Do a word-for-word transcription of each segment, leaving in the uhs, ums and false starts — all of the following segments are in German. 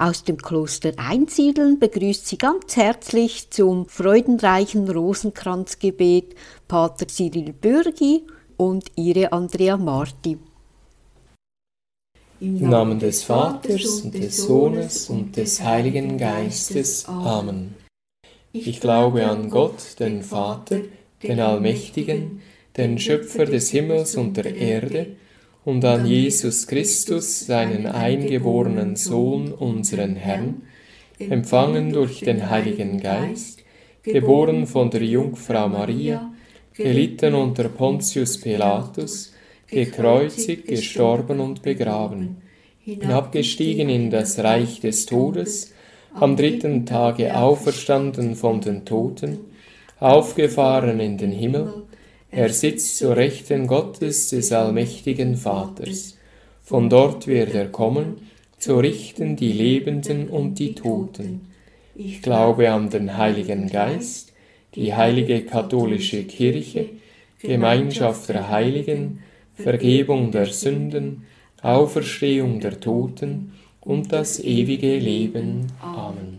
Aus dem Kloster Einsiedeln begrüßt Sie ganz herzlich zum freudenreichen Rosenkranzgebet Pater Cyril Bürgi und Ihre Andrea Marti. Im Namen des Vaters und des Sohnes und des Heiligen Geistes. Amen. Ich glaube an Gott, den Vater, den Allmächtigen, den Schöpfer des Himmels und der Erde, und an Jesus Christus, seinen eingeborenen Sohn, unseren Herrn, empfangen durch den Heiligen Geist, geboren von der Jungfrau Maria, gelitten unter Pontius Pilatus, gekreuzigt, gestorben und begraben, hinabgestiegen in das Reich des Todes, am dritten Tage auferstanden von den Toten, aufgefahren in den Himmel, er sitzt zur Rechten Gottes des allmächtigen Vaters. Von dort wird er kommen, zu richten die Lebenden und die Toten. Ich glaube an den Heiligen Geist, die heilige katholische Kirche, Gemeinschaft der Heiligen, Vergebung der Sünden, Auferstehung der Toten und das ewige Leben. Amen.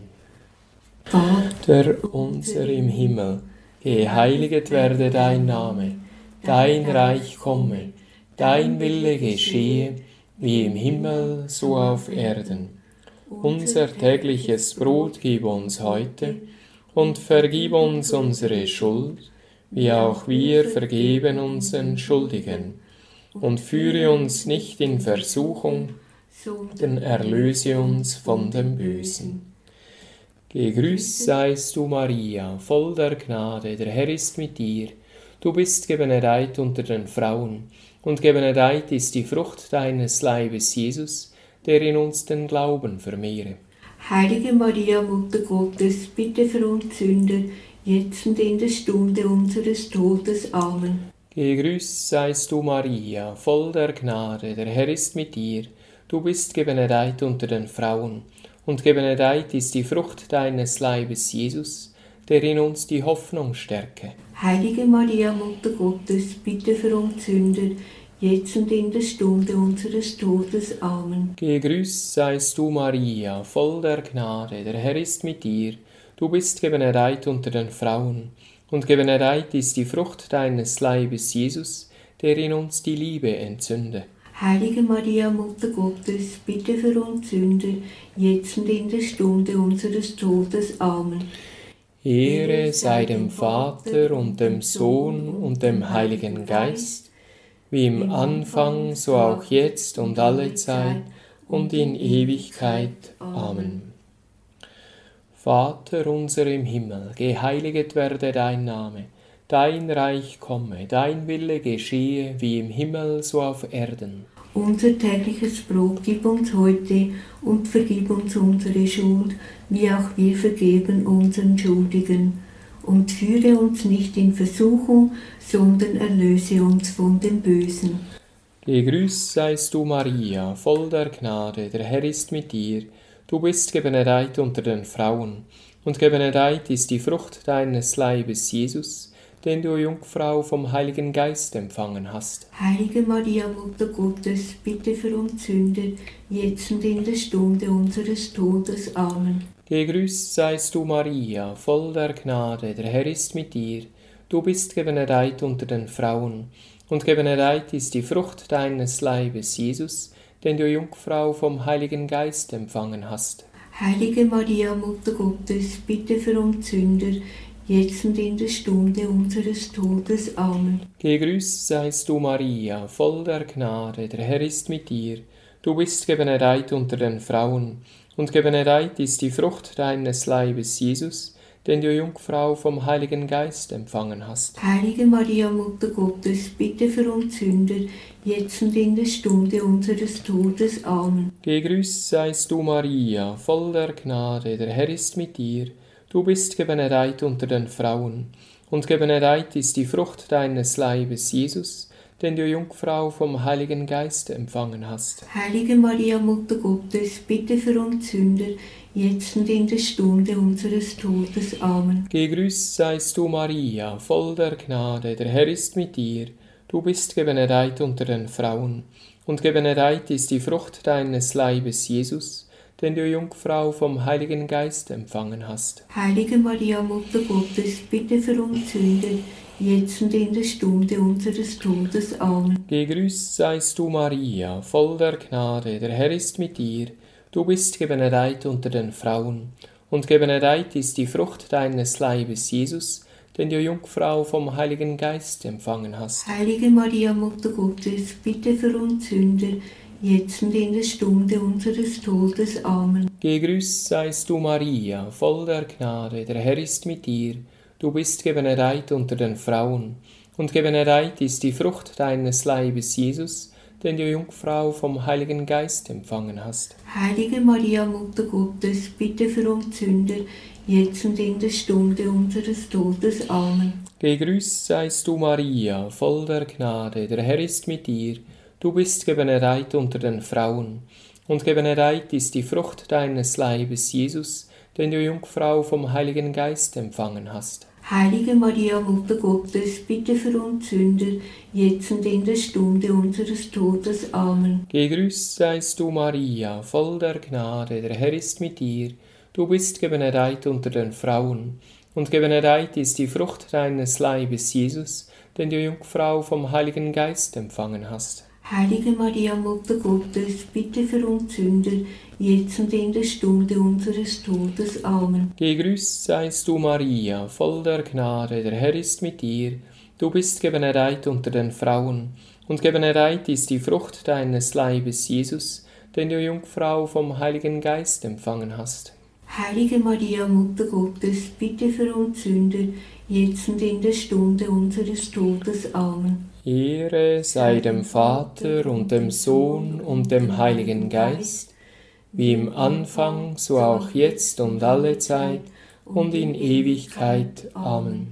Vater unser im Himmel, geheiliget werde dein Name, dein Reich komme, dein Wille geschehe, wie im Himmel, so auf Erden. Unser tägliches Brot gib uns heute und vergib uns unsere Schuld, wie auch wir vergeben unseren Schuldigen. Und führe uns nicht in Versuchung, sondern erlöse uns von dem Bösen. Gegrüßt seist du, Maria, voll der Gnade, der Herr ist mit dir. Du bist gebenedeit unter den Frauen, und gebenedeit ist die Frucht deines Leibes, Jesus, der in uns den Glauben vermehre. Heilige Maria, Mutter Gottes, bitte für uns Sünder, jetzt und in der Stunde unseres Todes. Amen. Gegrüßt seist du, Maria, voll der Gnade, der Herr ist mit dir. Du bist gebenedeit unter den Frauen, und gebenedeit ist die Frucht deines Leibes, Jesus, der in uns die Hoffnung stärke. Heilige Maria, Mutter Gottes, bitte für uns Sünder, jetzt und in der Stunde unseres Todes. Amen. Gegrüßt seist du, Maria, voll der Gnade, der Herr ist mit dir. Du bist gebenedeit unter den Frauen, und gebenedeit ist die Frucht deines Leibes, Jesus, der in uns die Liebe entzünde. Heilige Maria, Mutter Gottes, bitte für uns Sünder, jetzt und in der Stunde unseres Todes. Amen. Ehre sei dem Vater und dem Sohn und dem Heiligen Geist, wie im Anfang, so auch jetzt und alle Zeit und in Ewigkeit. Amen. Vater unser im Himmel, geheiliget werde dein Name, dein Reich komme, dein Wille geschehe, wie im Himmel, so auf Erden. Unser tägliches Brot gib uns heute und vergib uns unsere Schuld, wie auch wir vergeben unseren Schuldigen. Und führe uns nicht in Versuchung, sondern erlöse uns von dem Bösen. Gegrüßt seist du, Maria, voll der Gnade, der Herr ist mit dir. Du bist gebenedeit unter den Frauen, und gebenedeit ist die Frucht deines Leibes, Jesus, den du, Jungfrau, vom Heiligen Geist empfangen hast. Heilige Maria, Mutter Gottes, bitte für uns Sünder, jetzt und in der Stunde unseres Todes. Amen. Gegrüßt seist du, Maria, voll der Gnade, der Herr ist mit dir. Du bist gebenedeit unter den Frauen, und gebenedeit ist die Frucht deines Leibes, Jesus, den du, Jungfrau, vom Heiligen Geist empfangen hast. Heilige Maria, Mutter Gottes, bitte für uns Sünder, jetzt und in der Stunde unseres Todes. Amen. Gegrüßt seist du, Maria, voll der Gnade, der Herr ist mit dir. Du bist gebenedeit unter den Frauen, und gebenedeit ist die Frucht deines Leibes, Jesus, den du, Jungfrau, vom Heiligen Geist empfangen hast. Heilige Maria, Mutter Gottes, bitte für uns Sünder, jetzt und in der Stunde unseres Todes. Amen. Gegrüßt seist du, Maria, voll der Gnade, der Herr ist mit dir. Du bist gebenedeit unter den Frauen, und gebenedeit ist die Frucht deines Leibes, Jesus, den du, Jungfrau, vom Heiligen Geist empfangen hast. Heilige Maria, Mutter Gottes, bitte für uns Sünder, jetzt und in der Stunde unseres Todes. Amen. Gegrüßt seist du, Maria, voll der Gnade, der Herr ist mit dir. Du bist gebenedeit unter den Frauen, und gebenedeit ist die Frucht deines Leibes, Jesus, den du Jungfrau vom Heiligen Geist empfangen hast. Heilige Maria, Mutter Gottes, bitte für uns Sünder, jetzt und in der Stunde unseres Todes. Amen. Gegrüßt seist du, Maria, voll der Gnade, der Herr ist mit dir. Du bist gebenedeit unter den Frauen, und gebenedeit ist die Frucht deines Leibes, Jesus, den du Jungfrau vom Heiligen Geist empfangen hast. Heilige Maria, Mutter Gottes, bitte für uns Sünder, jetzt und in der Stunde unseres Todes. Amen. Gegrüßt seist du, Maria, voll der Gnade, der Herr ist mit dir. Du bist gebenedeit unter den Frauen, und gebenedeit ist die Frucht deines Leibes, Jesus, den du Jungfrau vom Heiligen Geist empfangen hast. Heilige Maria, Mutter Gottes, bitte für uns Sünder, jetzt und in der Stunde unseres Todes. Amen. Gegrüßt seist du, Maria, voll der Gnade, der Herr ist mit dir. Du bist gebenedeit unter den Frauen, und gebenedeit ist die Frucht deines Leibes, Jesus, den du Jungfrau vom Heiligen Geist empfangen hast. Heilige Maria, Mutter Gottes, bitte für uns Sünder, jetzt und in der Stunde unseres Todes. Amen. Gegrüßt seist du, Maria, voll der Gnade, der Herr ist mit dir. Du bist gebenedeit unter den Frauen, und gebenedeit ist die Frucht deines Leibes, Jesus, den du Jungfrau vom Heiligen Geist empfangen hast. Heilige Maria, Mutter Gottes, bitte für uns Sünder, jetzt und in der Stunde unseres Todes. Amen. Gegrüßt seist du, Maria, voll der Gnade, der Herr ist mit dir. Du bist gebenedeit unter den Frauen, und gebenedeit ist die Frucht deines Leibes, Jesus, den du Jungfrau vom Heiligen Geist empfangen hast. Heilige Maria, Mutter Gottes, bitte für uns Sünder, jetzt und in der Stunde unseres Todes. Amen. Ehre sei dem Vater und dem Sohn und dem Heiligen Geist, wie im Anfang, so auch jetzt und alle Zeit und in Ewigkeit. Amen.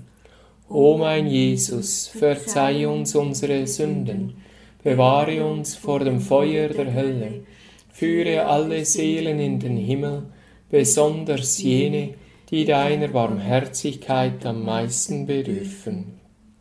O mein Jesus, verzeih uns unsere Sünden, bewahre uns vor dem Feuer der Hölle, führe alle Seelen in den Himmel, besonders jene, die deiner Barmherzigkeit am meisten bedürfen.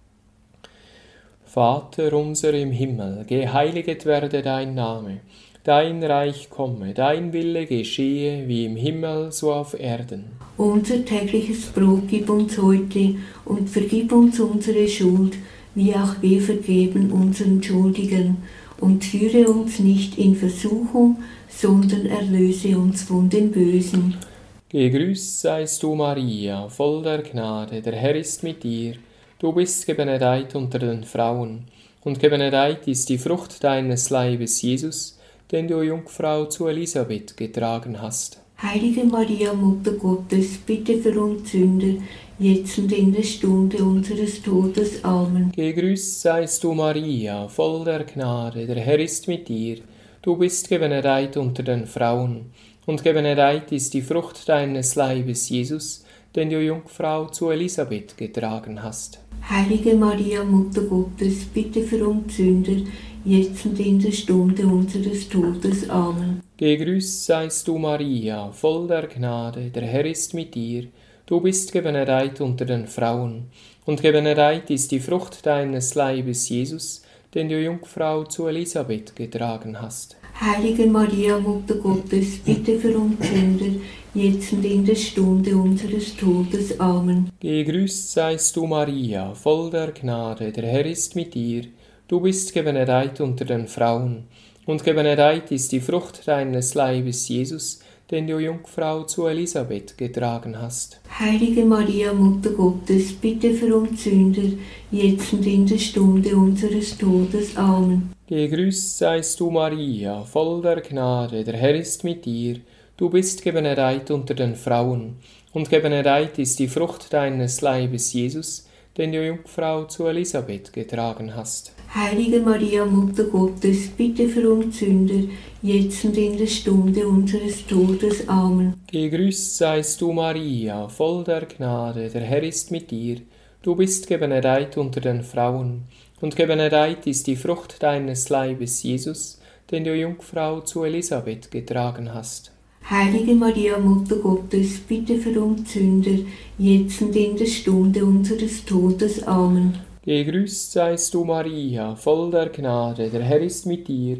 Vater unser im Himmel, geheiliget werde dein Name, dein Reich komme, dein Wille geschehe, wie im Himmel so auf Erden. Unser tägliches Brot gib uns heute und vergib uns unsere Schuld, wie auch wir vergeben unseren Schuldigen. Und führe uns nicht in Versuchung, sondern erlöse uns von dem Bösen. Gegrüßt seist du, Maria, voll der Gnade, der Herr ist mit dir. Du bist gebenedeit unter den Frauen, und gebenedeit ist die Frucht deines Leibes, Jesus, den du Jungfrau zu Elisabeth getragen hast. Heilige Maria, Mutter Gottes, bitte für uns Sünder, jetzt und in der Stunde unseres Todes. Amen. Gegrüßt seist du, Maria, voll der Gnade, der Herr ist mit dir. Du bist gebenedeit unter den Frauen, und gebenedeit ist die Frucht deines Leibes, Jesus, den du Jungfrau zu Elisabeth getragen hast. Heilige Maria, Mutter Gottes, bitte für uns Sünder, jetzt und in der Stunde unseres Todes. Amen. Gegrüßt seist du, Maria, voll der Gnade, der Herr ist mit dir. Du bist gebenedeit unter den Frauen, und gebenedeit ist die Frucht deines Leibes, Jesus, den du Jungfrau zu Elisabeth getragen hast. Heilige Maria, Mutter Gottes, bitte für uns Sünder, jetzt und in der Stunde unseres Todes. Amen. Gegrüßt seist du, Maria, voll der Gnade, der Herr ist mit dir. Du bist gebenedeit unter den Frauen, und gebenedeit ist die Frucht deines Leibes, Jesus, den du Jungfrau zu Elisabeth getragen hast. Heilige Maria, Mutter Gottes, bitte für uns Sünder, jetzt und in der Stunde unseres Todes. Amen. Gegrüßt seist du, Maria, voll der Gnade, der Herr ist mit dir. Du bist gebenedeit unter den Frauen, und gebenedeit ist die Frucht deines Leibes, Jesus, den du Jungfrau zu Elisabeth getragen hast. Heilige Maria, Mutter Gottes, bitte für uns Sünder, jetzt und in der Stunde unseres Todes. Amen. Gegrüßt seist du, Maria, voll der Gnade, der Herr ist mit dir. Du bist gebenedeit unter den Frauen, und gebenedeit ist die Frucht deines Leibes, Jesus, den du Jungfrau zu Elisabeth getragen hast. Heilige Maria, Mutter Gottes, bitte für uns Sünder, jetzt und in der Stunde unseres Todes. Amen. Gegrüßt seist du, Maria, voll der Gnade, der Herr ist mit dir.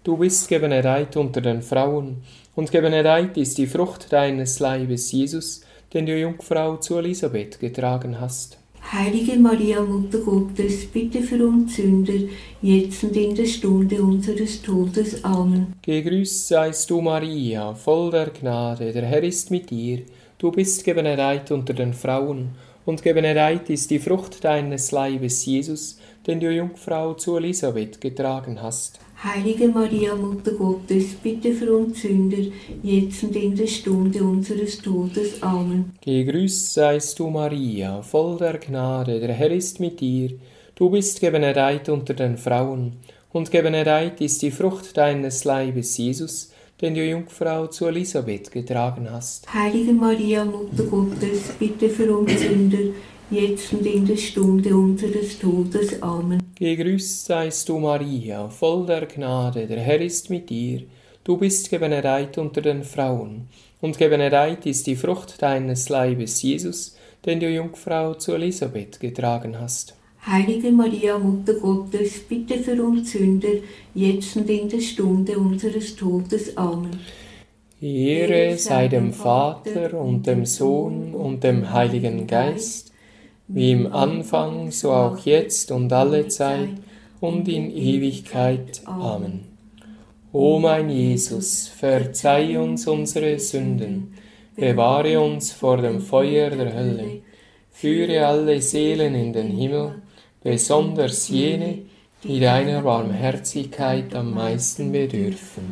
du bist gebenedeit unter den Frauen, und gebenedeit ist die Frucht deines Leibes, Jesus, den du Jungfrau zu Elisabeth getragen hast. Heilige Maria, Mutter Gottes, bitte für uns Sünder, jetzt und in der Stunde unseres Todes. Amen. Gegrüßt seist du, Maria, voll der Gnade, der Herr ist mit dir. Du bist gebenedeit unter den Frauen, und gebenedeit ist die Frucht deines Leibes, Jesus, den du Jungfrau zu Elisabeth getragen hast. Heilige Maria, Mutter Gottes, bitte für uns Sünder, jetzt und in der Stunde unseres Todes. Amen. Gegrüßt seist du, Maria, voll der Gnade, der Herr ist mit dir. Du bist gebenedeit unter den Frauen, und gebenedeit ist die Frucht deines Leibes, Jesus, den du Jungfrau zu Elisabeth getragen hast. Heilige Maria, Mutter Gottes, bitte für uns Sünder, jetzt und in der Stunde unseres Todes. Amen. Gegrüßt seist du, Maria, voll der Gnade, der Herr ist mit dir. Du bist gebenedeit unter den Frauen, und gebenedeit ist die Frucht deines Leibes, Jesus, den du Jungfrau zu Elisabeth getragen hast. Heilige Maria, Mutter Gottes, bitte für uns Sünder, jetzt und in der Stunde unseres Todes. Amen. Ehre sei dem Vater und dem Sohn und dem Heiligen Geist, wie im Anfang, so auch jetzt und alle Zeit und in Ewigkeit. Amen. O mein Jesus, verzeih uns unsere Sünden, bewahre uns vor dem Feuer der Hölle, führe alle Seelen in den Himmel, besonders jene, die deiner Barmherzigkeit am meisten bedürfen.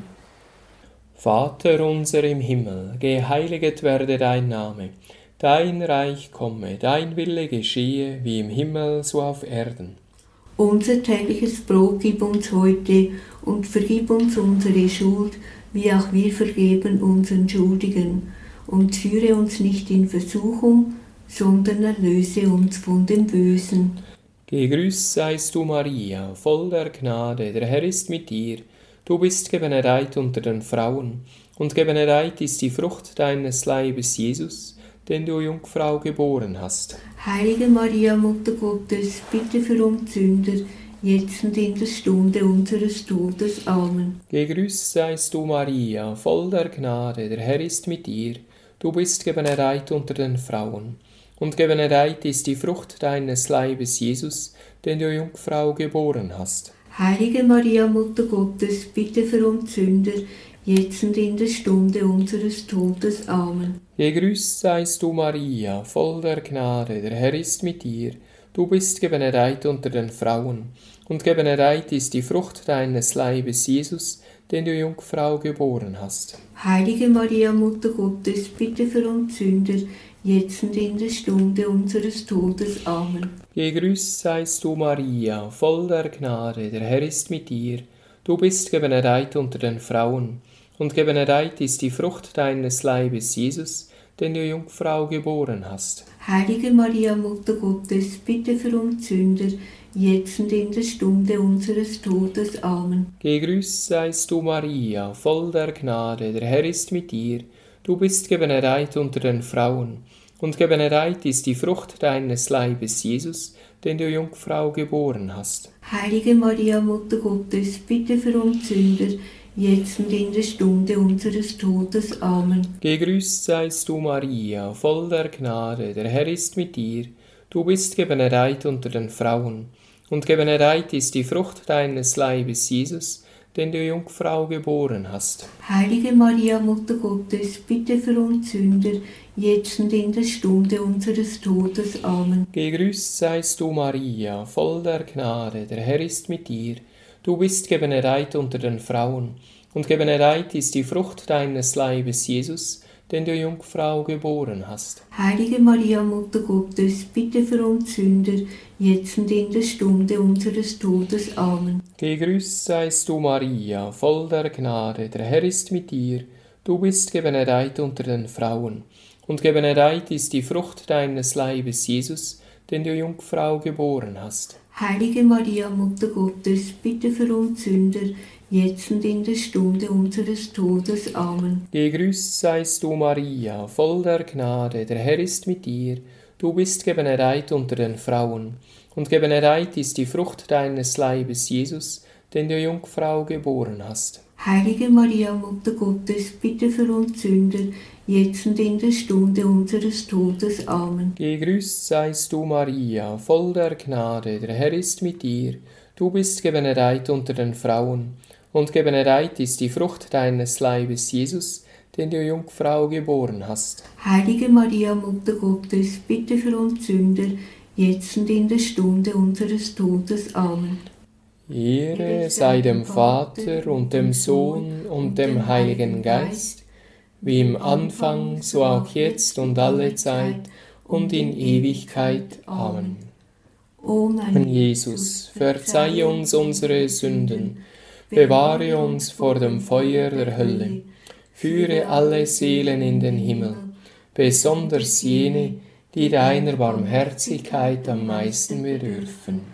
Vater unser im Himmel, geheiliget werde dein Name. Dein Reich komme, dein Wille geschehe, wie im Himmel so auf Erden. Unser tägliches Brot gib uns heute und vergib uns unsere Schuld, wie auch wir vergeben unseren Schuldigen. Und führe uns nicht in Versuchung, sondern erlöse uns von dem Bösen. Gegrüßt seist du, Maria, voll der Gnade, der Herr ist mit dir. Du bist gebenedeit unter den Frauen, und gebenedeit ist die Frucht deines Leibes, Jesus, den du Jungfrau geboren hast. Heilige Maria, Mutter Gottes, bitte für uns Sünder, jetzt und in der Stunde unseres Todes. Amen. Gegrüßt seist du, Maria, voll der Gnade, der Herr ist mit dir. Du bist gebenedeit unter den Frauen, und gebenedeit ist die Frucht deines Leibes, Jesus, den du Jungfrau geboren hast. Heilige Maria, Mutter Gottes, bitte für uns Sünder, jetzt und in der Stunde unseres Todes. Amen. Gegrüßt seist du, Maria, voll der Gnade, der Herr ist mit dir. Du bist gebenedeit unter den Frauen, und gebenedeit ist die Frucht deines Leibes, Jesus, den du Jungfrau geboren hast. Heilige Maria, Mutter Gottes, bitte für uns Sünder, jetzt und in der Stunde unseres Todes. Amen. Gegrüßt seist du, Maria, voll der Gnade, der Herr ist mit dir. Du bist gebenedeit unter den Frauen, und gebenedeit ist die Frucht deines Leibes, Jesus, den du Jungfrau geboren hast. Heilige Maria, Mutter Gottes, bitte für uns Sünder, jetzt und in der Stunde unseres Todes. Amen. Gegrüßt seist du, Maria, voll der Gnade, der Herr ist mit dir. Du bist gebenedeit unter den Frauen, und gebenedeit ist die Frucht deines Leibes, Jesus, den du Jungfrau geboren hast. Heilige Maria, Mutter Gottes, bitte für uns Sünder, jetzt und in der Stunde unseres Todes. Amen. Gegrüßt seist du, Maria, voll der Gnade, der Herr ist mit dir. Du bist gebenedeit unter den Frauen, und gebenedeit ist die Frucht deines Leibes, Jesus, den du Jungfrau geboren hast. Heilige Maria, Mutter Gottes, bitte für uns Sünder, jetzt und in der Stunde unseres Todes. Amen. Gegrüßt seist du, Maria, voll der Gnade, der Herr ist mit dir. Du bist gebenedeit unter den Frauen, und gebenedeit ist die Frucht deines Leibes, Jesus, den du Jungfrau geboren hast. Heilige Maria, Mutter Gottes, bitte für uns Sünder, jetzt und in der Stunde unseres Todes. Amen. Gegrüßt seist du, Maria, voll der Gnade, der Herr ist mit dir. Du bist gebenedeit unter den Frauen, und gebenedeit ist die Frucht deines Leibes, Jesus, den du Jungfrau geboren hast. Heilige Maria, Mutter Gottes, bitte für uns Sünder, jetzt und in der Stunde unseres Todes. Amen. Gegrüßt seist du, Maria, voll der Gnade, der Herr ist mit dir. Du bist gebenedeit unter den Frauen, und gebenedeit ist die Frucht deines Leibes, Jesus, den du Jungfrau geboren hast. Heilige Maria, Mutter Gottes, bitte für uns Sünder, jetzt und in der Stunde unseres Todes. Amen. Gegrüßt seist du, Maria, voll der Gnade, der Herr ist mit dir. Du bist gebenedeit unter den Frauen, und gebenedeit ist die Frucht deines Leibes, Jesus, den du Jungfrau geboren hast. Heilige Maria, Mutter Gottes, bitte für uns Sünder, jetzt und in der Stunde unseres Todes. Amen. Ehre sei dem Vater und dem Sohn und dem Heiligen Geist, wie im Anfang, so auch jetzt und alle Zeit und in Ewigkeit. Amen. O mein Jesus, verzeihe uns unsere Sünden, bewahre uns vor dem Feuer der Hölle, führe alle Seelen in den Himmel, besonders jene, die deiner Barmherzigkeit am meisten bedürfen.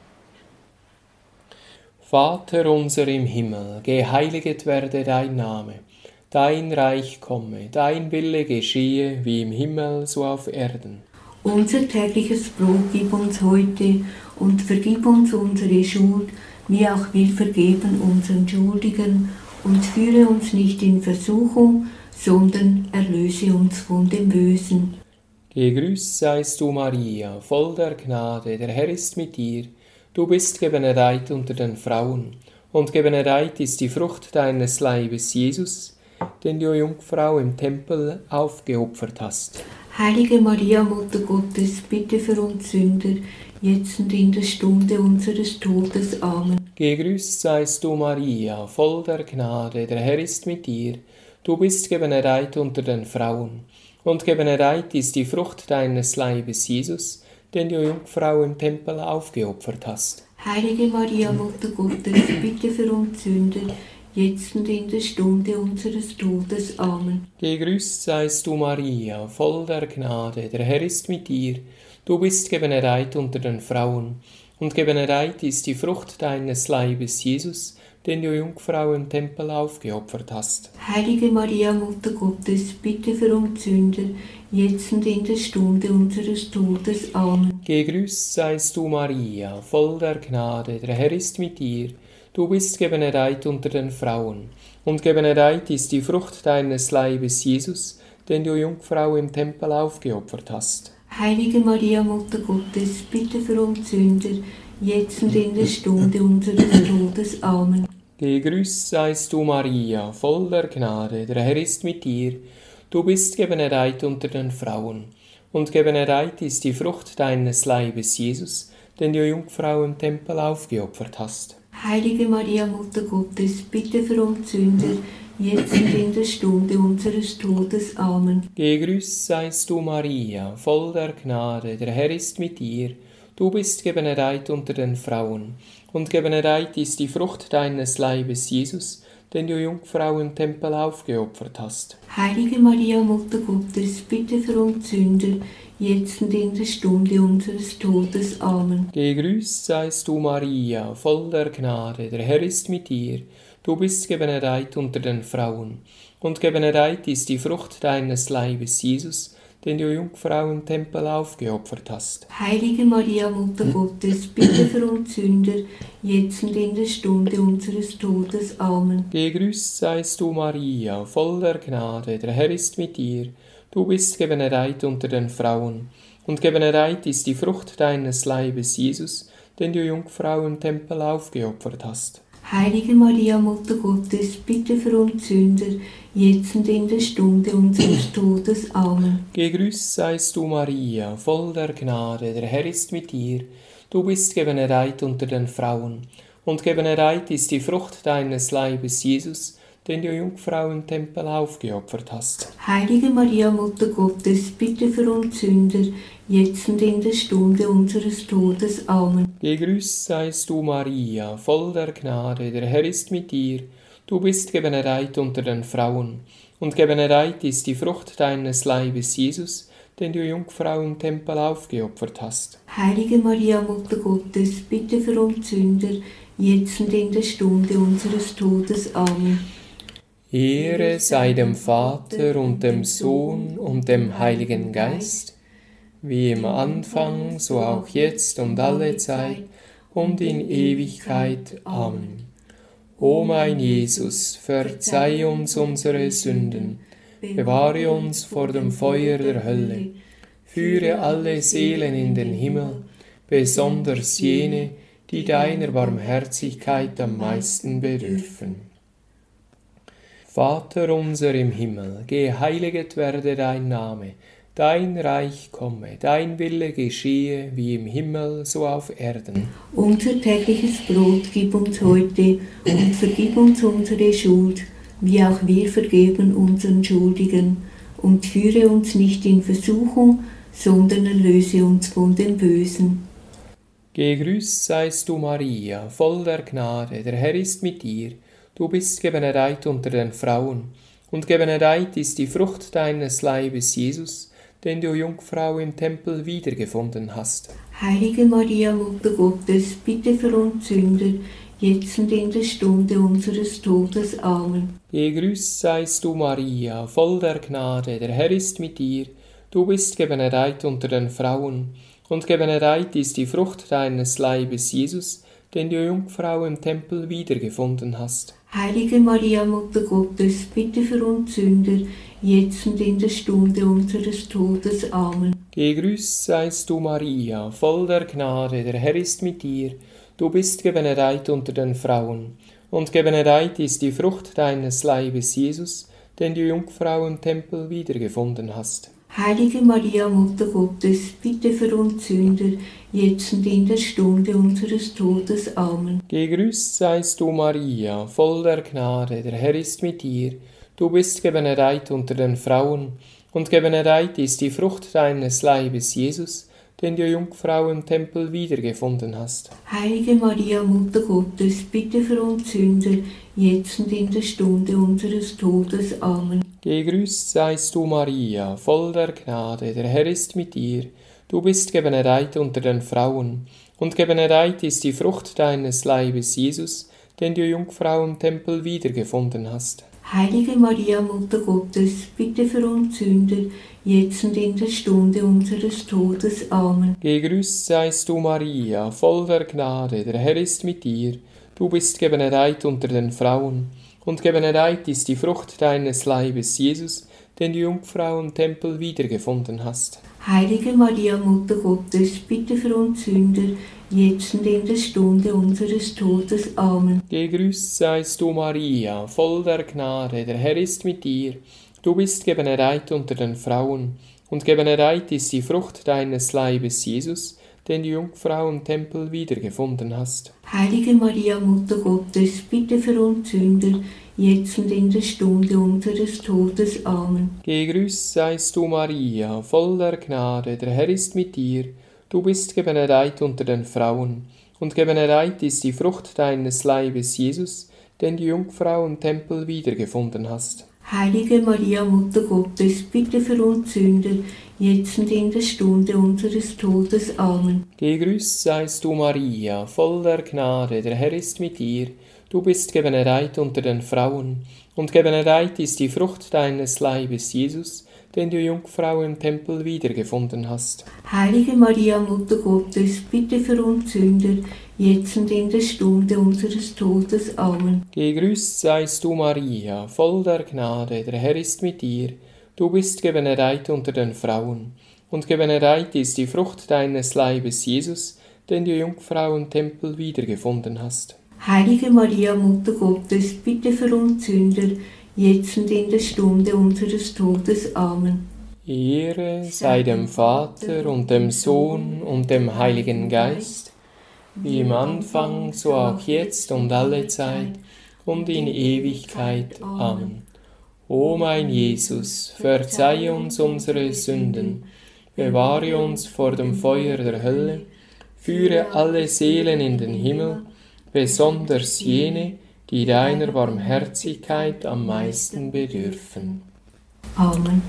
Vater unser im Himmel, geheiliget werde dein Name, dein Reich komme, dein Wille geschehe, wie im Himmel so auf Erden. Unser tägliches Brot gib uns heute und vergib uns unsere Schuld, wie auch wir vergeben unseren Schuldigen, und führe uns nicht in Versuchung, sondern erlöse uns von dem Bösen. Gegrüßt seist du, Maria, voll der Gnade, der Herr ist mit dir. Du bist gebenedeit unter den Frauen, und gebenedeit ist die Frucht deines Leibes, Jesus, den du Jungfrau im Tempel aufgeopfert hast. Heilige Maria, Mutter Gottes, bitte für uns Sünder, jetzt und in der Stunde unseres Todes. Amen. Gegrüßt seist du, Maria, voll der Gnade, der Herr ist mit dir. Du bist gebenedeit unter den Frauen, und gebenedeit ist die Frucht deines Leibes, Jesus, den du Jungfrau im Tempel aufgeopfert hast. Heilige Maria, Mutter Gottes, bitte für uns Sünder, jetzt und in der Stunde unseres Todes. Amen. Gegrüßt seist du, Maria, voll der Gnade, der Herr ist mit dir. Du bist gebenedeit unter den Frauen, und gebenedeit ist die Frucht deines Leibes, Jesus, den du Jungfrau im Tempel aufgeopfert hast. Heilige Maria, Mutter Gottes, bitte für uns Sünder, jetzt und in der Stunde unseres Todes. Amen. Gegrüßt seist du, Maria, voll der Gnade, der Herr ist mit dir. Du bist gebenedeit unter den Frauen, und gebenedeit ist die Frucht deines Leibes, Jesus, den du Jungfrau im Tempel aufgeopfert hast. Heilige Maria, Mutter Gottes, bitte für uns Sünder, jetzt und in der Stunde unseres Todes. Amen. Gegrüßt seist du, Maria, voll der Gnade, der Herr ist mit dir. Du bist gebenedeit unter den Frauen, und gebenedeit ist die Frucht deines Leibes, Jesus, den du Jungfrau im Tempel aufgeopfert hast. Heilige Maria, Mutter Gottes, bitte für uns Sünder, jetzt und in der Stunde unseres Todes. Amen. Gegrüßt seist du, Maria, voll der Gnade, der Herr ist mit dir. Du bist gebenedeit unter den Frauen, und gebenedeit ist die Frucht deines Leibes, Jesus, den du Jungfrau im Tempel aufgeopfert hast. Heilige Maria, Mutter Gottes, bitte für uns Sünder, jetzt und in der Stunde unseres Todes. Amen. Gegrüßt seist du, Maria, voll der Gnade, der Herr ist mit dir. Du bist gebenedeit unter den Frauen, und gebenedeit ist die Frucht deines Leibes, Jesus, den du Jungfrau im Tempel aufgeopfert hast. Heilige Maria, Mutter Gottes, bitte für uns Sünder, jetzt und in der Stunde unseres Todes. Amen. Gegrüßt seist du, Maria, voll der Gnade, der Herr ist mit dir. Du bist gebenedeit unter den Frauen, und gebenedeit ist die Frucht deines Leibes, Jesus, den du Jungfrau im Tempel aufgeopfert hast. Heilige Maria, Mutter Gottes, bitte für uns Sünder, jetzt und in der Stunde unseres Todes. Amen. Gegrüßt seist du, Maria, voll der Gnade, der Herr ist mit dir. Du bist gebenedeit unter den Frauen, und gebenedeit ist die Frucht deines Leibes, Jesus, den du Jungfrau im Tempel aufgeopfert hast. Heilige Maria, Mutter Gottes, bitte für uns Sünder, jetzt und in der Stunde unseres Todes. Amen. Gegrüßt seist du, Maria, voll der Gnade, der Herr ist mit dir. Du bist gebenedeit unter den Frauen, und gebenedeit ist die Frucht deines Leibes, Jesus, den du Jungfrau im Tempel aufgeopfert hast. Heilige Maria, Mutter Gottes, bitte für uns Sünder, jetzt und in der Stunde unseres Todes. Amen. Ehre sei dem Vater und dem Sohn und dem Heiligen Geist, wie im Anfang, so auch jetzt und alle Zeit und in Ewigkeit. Amen. O mein Jesus, verzeih uns unsere Sünden, bewahre uns vor dem Feuer der Hölle, führe alle Seelen in den Himmel, besonders jene, die deiner Barmherzigkeit am meisten bedürfen. Vater unser im Himmel, geheiliget werde dein Name, dein Reich komme, dein Wille geschehe, wie im Himmel, so auf Erden. Unser tägliches Brot gib uns heute und vergib uns unsere Schuld, wie auch wir vergeben unseren Schuldigen. Und führe uns nicht in Versuchung, sondern erlöse uns von dem Bösen. Gegrüßt seist du, Maria, voll der Gnade, der Herr ist mit dir. Du bist gebenedeit unter den Frauen, und gebenedeit ist die Frucht deines Leibes, Jesus, den du, Jungfrau, im Tempel wiedergefunden hast. Heilige Maria, Mutter Gottes, bitte für uns Sünder, jetzt und in der Stunde unseres Todes. Amen. Gegrüßt seist du, Maria, voll der Gnade, der Herr ist mit dir. Du bist gebenedeit unter den Frauen, und gebenedeit ist die Frucht deines Leibes, Jesus, den du, Jungfrau, im Tempel wiedergefunden hast. Heilige Maria, Mutter Gottes, bitte für uns Sünder, jetzt und in der Stunde unseres Todes. Amen. Gegrüßt seist du, Maria, voll der Gnade, der Herr ist mit dir. Du bist gebenedeit unter den Frauen, und gebenedeit ist die Frucht deines Leibes, Jesus, den du, Jungfrau, im Tempel wiedergefunden hast. Heilige Maria, Mutter Gottes, bitte für uns Sünder, jetzt und in der Stunde unseres Todes. Amen. Gegrüßt seist du, Maria, voll der Gnade, der Herr ist mit dir. Du bist gebenedeit unter den Frauen, und gebenedeit ist die Frucht deines Leibes, Jesus, den du, Jungfrau, im Tempel wiedergefunden hast. Heilige Maria, Mutter Gottes, bitte für uns Sünder, jetzt und in der Stunde unseres Todes. Amen. Gegrüßt seist du, Maria, voll der Gnade, der Herr ist mit dir. Du bist gebenedeit unter den Frauen, und gebenedeit ist die Frucht deines Leibes, Jesus, den du, Jungfrau, im Tempel wiedergefunden hast. Heilige Maria, Mutter Gottes, bitte für uns Sünder, jetzt und in der Stunde unseres Todes. Amen. Gegrüßt seist du, Maria, voll der Gnade, der Herr ist mit dir. Du bist gebenedeit unter den Frauen, und gebenedeit ist die Frucht deines Leibes, Jesus, den du, Jungfrau, im Tempel wiedergefunden hast. Heilige Maria, Mutter Gottes, bitte für uns Sünder, jetzt und in der Stunde unseres Todes. Amen. Gegrüßt seist du, Maria, voll der Gnade, der Herr ist mit dir. Du bist gebenedeit unter den Frauen, und gebenedeit ist die Frucht deines Leibes, Jesus, den du, Jungfrau, im Tempel wiedergefunden hast. Heilige Maria, Mutter Gottes, bitte für uns Sünder, jetzt und in der Stunde unseres Todes. Amen. Gegrüßt seist du, Maria, voll der Gnade, der Herr ist mit dir. Du bist gebenedeit unter den Frauen, und gebenedeit ist die Frucht deines Leibes, Jesus, den du, Jungfrau, im Tempel wiedergefunden hast. Heilige Maria, Mutter Gottes, bitte für uns Sünder, jetzt und in der Stunde unseres Todes. Amen. Gegrüßt seist du, Maria, voll der Gnade, der Herr ist mit dir. Du bist gebenedeit unter den Frauen, und gebenedeit ist die Frucht deines Leibes, Jesus, den du, Jungfrau, im Tempel wiedergefunden hast. Heilige Maria, Mutter Gottes, bitte für uns Sünder, jetzt und in der Stunde unseres Todes. Amen. Gegrüßt seist du, Maria, voll der Gnade, der Herr ist mit dir. Du bist gebenedeit unter den Frauen, und gebenedeit ist die Frucht deines Leibes, Jesus, den du, Jungfrau, im Tempel wiedergefunden hast. Heilige Maria, Mutter Gottes, bitte für uns Sünder, jetzt und in der Stunde unseres Todes. Amen. Ehre sei dem Vater und dem Sohn und dem Heiligen Geist, wie im Anfang, so auch jetzt und alle Zeit und in Ewigkeit. Amen. O mein Jesus, verzeih uns unsere Sünden, bewahre uns vor dem Feuer der Hölle, führe alle Seelen in den Himmel, besonders jene, die deiner Barmherzigkeit am meisten bedürfen. Amen.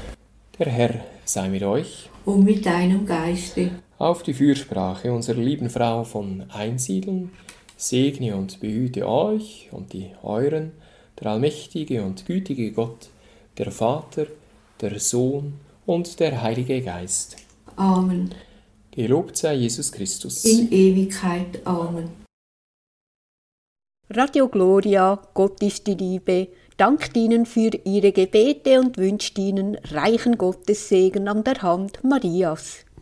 Der Herr sei mit euch. Und mit deinem Geiste. Auf die Fürsprache unserer lieben Frau von Einsiedeln segne und behüte euch und die euren, der allmächtige und gütige Gott, der Vater, der Sohn und der Heilige Geist. Amen. Gelobt sei Jesus Christus. In Ewigkeit. Amen. Radio Gloria, Gott ist die Liebe, dankt Ihnen für Ihre Gebete und wünscht Ihnen reichen Gottessegen an der Hand Marias.